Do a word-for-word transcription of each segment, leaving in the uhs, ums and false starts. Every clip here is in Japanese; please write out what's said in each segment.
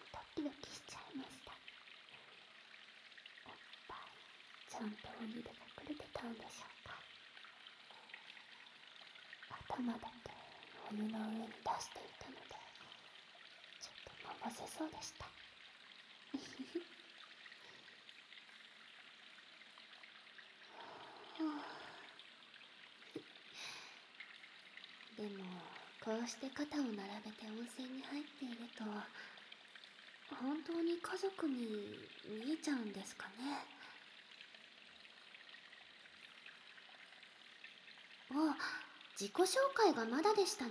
ドキドキしちゃいました。おっぱいちゃんとお湯で隠れてたんでしょうか。頭だけお湯の上に出していたので、ちょっとのぼせそうでした。でもこうして肩を並べて温泉に入っていると、本当に家族に見えちゃうんですかね。あ、自己紹介がまだでしたね。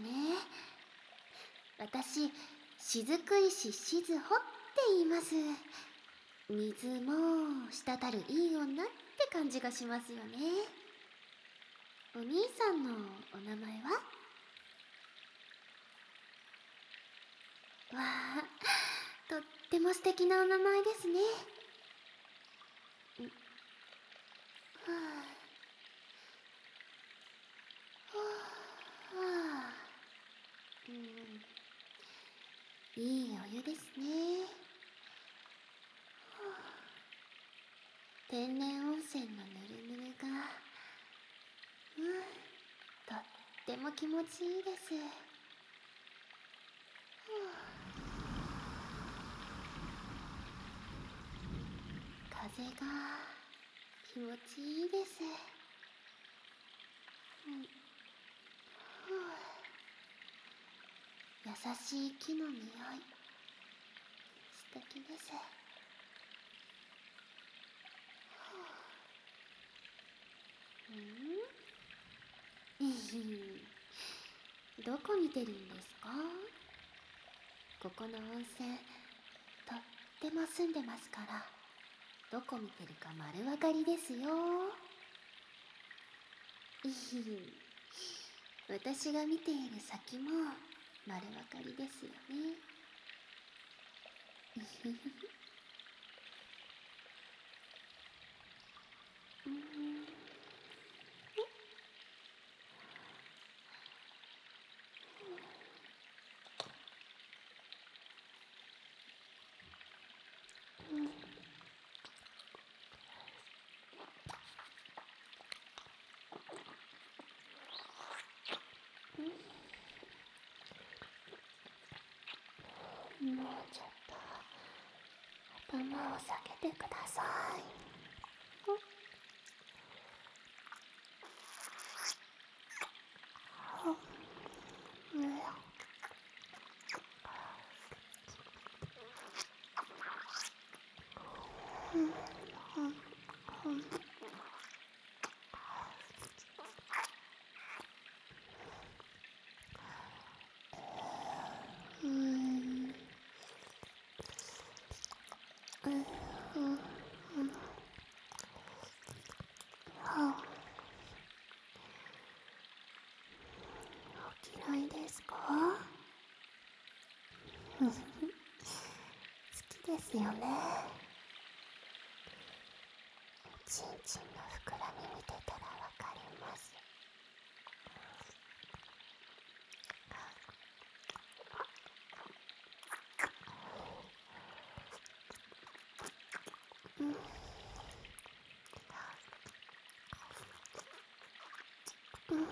私、雫石しずほって言います。水も滴るいい女って感じがしますよね。お兄さんのお名前は？わあ、とっても素敵なお名前ですね。んはあはあはあ、うん、いいお湯ですね。はあ、天然温泉のぬるぬるが、うん、とっても気持ちいいです。はあ、風が気持ちいいです。うん、はあ、優しい木の匂い、素敵です。はあ、うん、どこ見てるんですか？ここの温泉とっても澄んでますから、どこ見てるか丸分かりですよ。私が見ている先も丸分かりですよね。うん、うん、もうちょっと頭を下げてください。うん、うん、うん、うん、うん、はあ、お嫌いですか？好きですよね。ちんちんの膨らみ見てたらわかります。うん、うん、うん、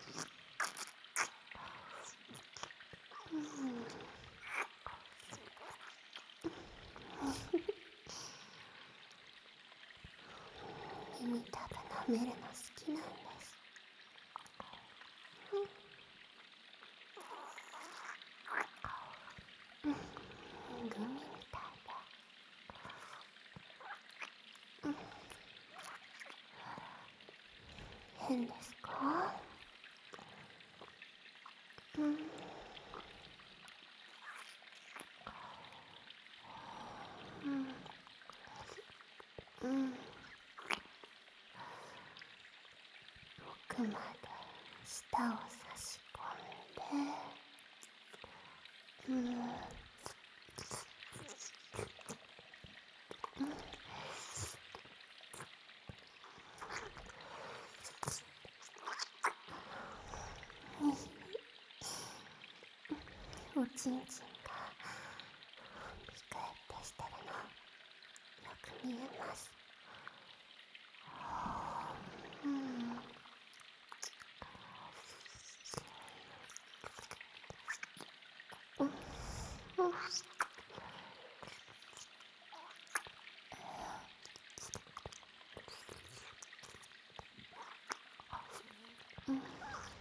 耳たぶ舐めるの好きなんです。うん、グミみたいで。うん、変ですか？うん、うん、うん、奥まで舌を差し込んで、うん、うん、おちんちんがピカ見えます。うん。うん。うん。うん。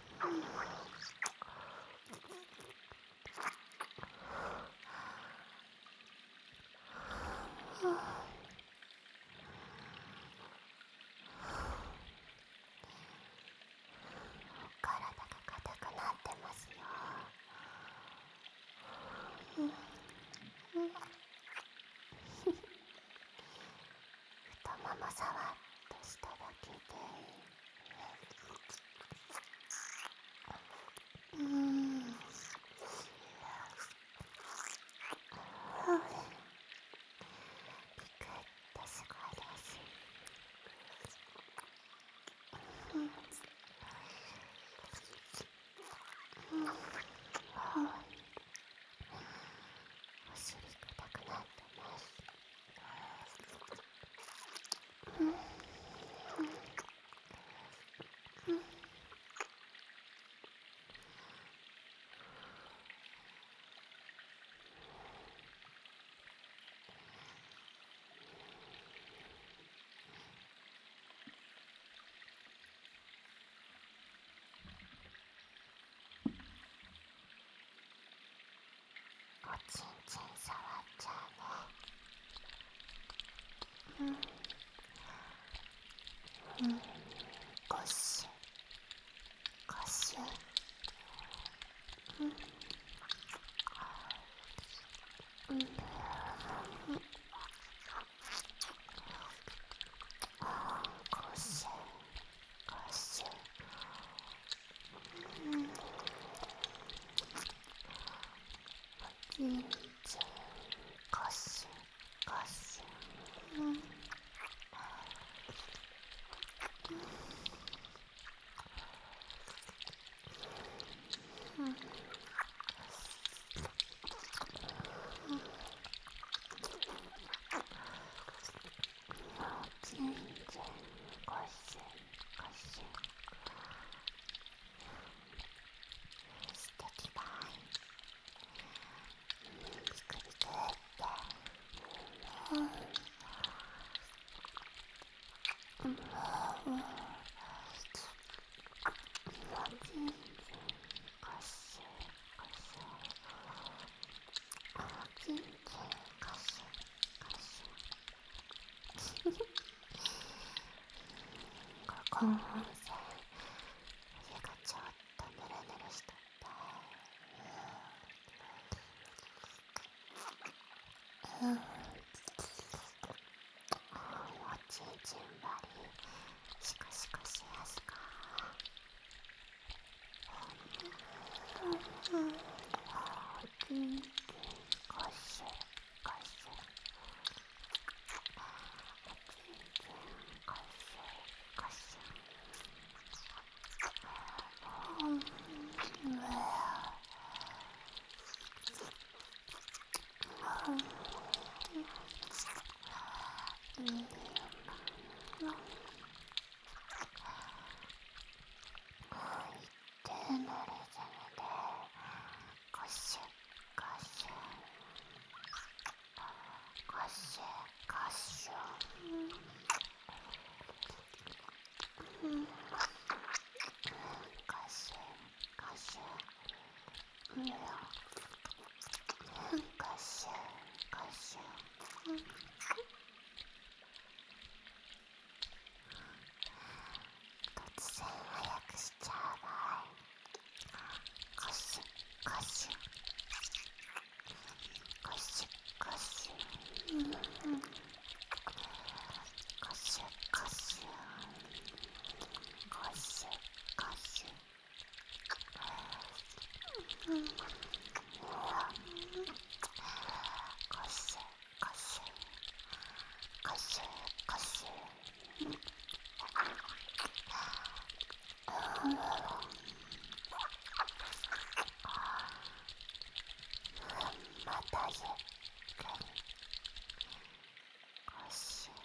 体が硬くなってますよ。うん。うん。太もも触っとしただけで。うーん。ほれ。ピクってすごいです。うん。うん。ほい。お尻硬くなってます。うん。うん。うん。おちんちん触っちゃうね。うん。うん。ゴシュゴシュ。うん。うん。うん。ゴシュゴシュ。うん。ちんちんゴシュゴシュ。うん。うん。うん。ちんちんゴシュゴシュ。素敵ばい。ピクピクって。うん。うん。うん。おちんちんゴシュゴシュ。おちんちんゴシュゴシュ。ここ温泉手がちょっとぬるぬるしとって。うん。おちんちんばりシコシコしやすか。うん。おちんちんゴシュゴシュ。おちんちんゴシュゴシュ。うん。うわ。うん。いいよ。うん。手のリズムでゴシュゴシュゴシュゴシュ。うん。うん。ゴシュゴシュ。うん。ゴシュゴシュ。うん。突然早くしちゃう場合、ゴシュゴシュゴシュゴシュ。うん。うん。ゴシュゴシュゴシュゴシュ。うん。ゴシュゴシュゴシュゴシュ。うん。またゆっくりゴシュ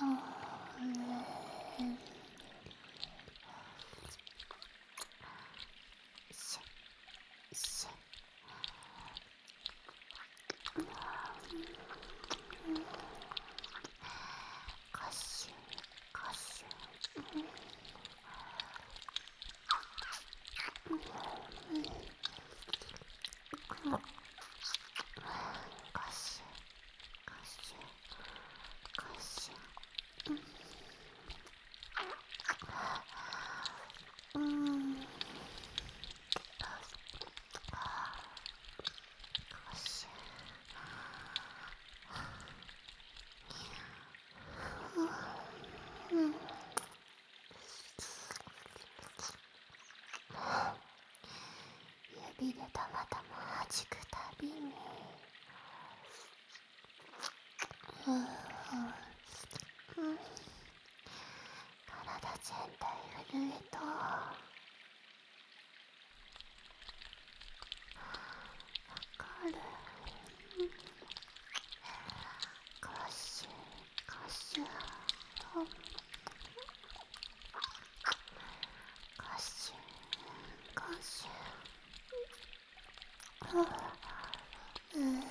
指でたまたま弾くたびに、うんうん、体全体震えと、わかる。ガシュガシュ、ガシュガシュ、うんうん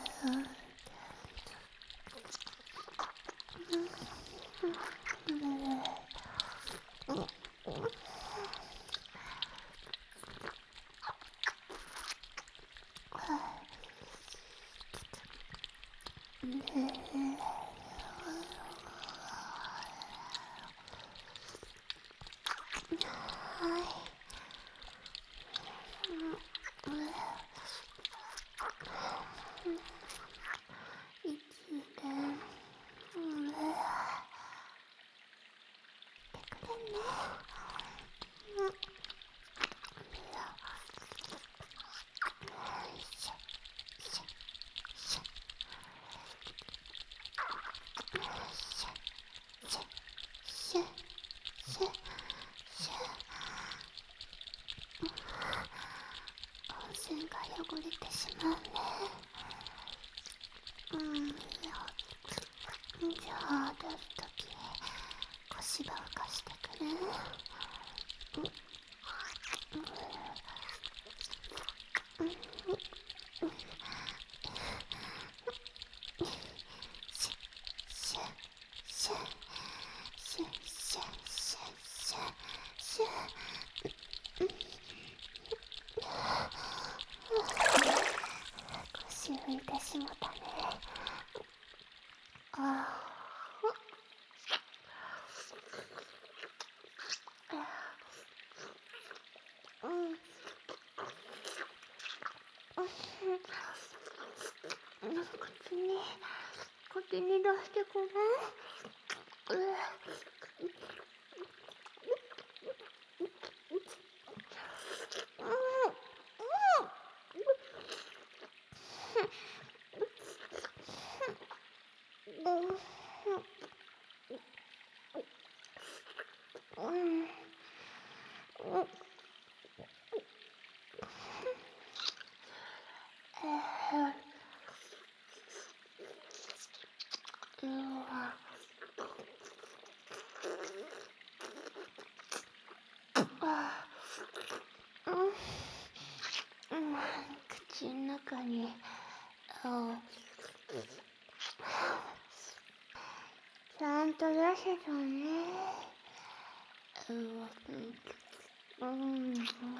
温泉が汚れてしまうね。うん、じゃあ出すとき腰ば浮かしてくる。シュッシュッシュッシュッシュッシュッシュッシュッ、腰浮いてしもたね。ああ、うん。口に、口に出してごらん。ううん。口の中に、あ、ちゃんと出せたね。うん、うん、うん、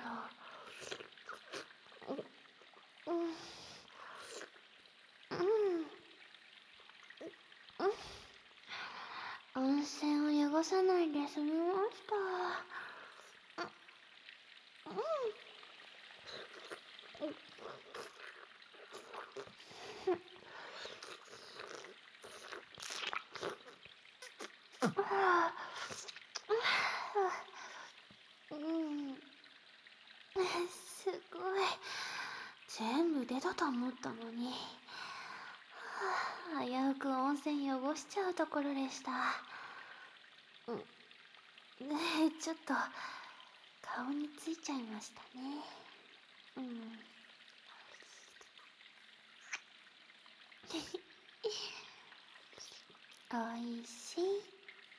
温泉を汚さないで済みました。うん、すごい。全部出たと思ったのに、危うく温泉汚しちゃうところでした。うん、ねえ、ちょっと顔についちゃいましたね。うん。おいしい。